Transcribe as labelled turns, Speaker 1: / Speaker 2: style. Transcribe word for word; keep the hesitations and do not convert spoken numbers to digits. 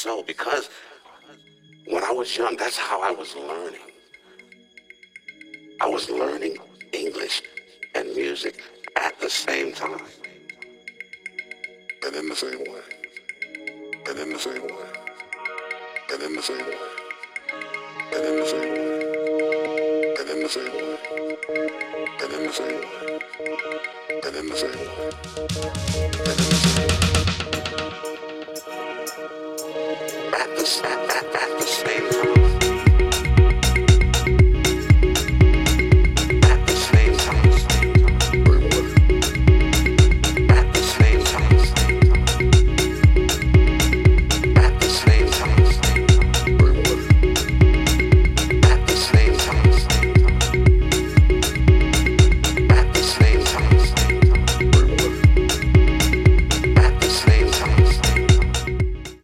Speaker 1: so, because when I was young, that's how I was learning. I was learning English and music at the same time. And in the same way. And in the same way. And in the same way. And in the same way. And in the same way. And in the same way. And in the same way. And in the same way. At the, at, at, at the same time.